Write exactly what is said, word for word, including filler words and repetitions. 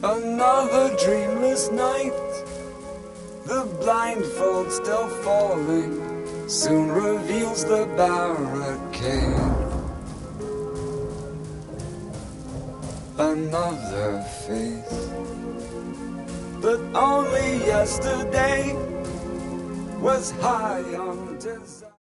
Another dreamless night, the blindfold still falling soon reveals the barricade. Another face that only yesterday was high on desire.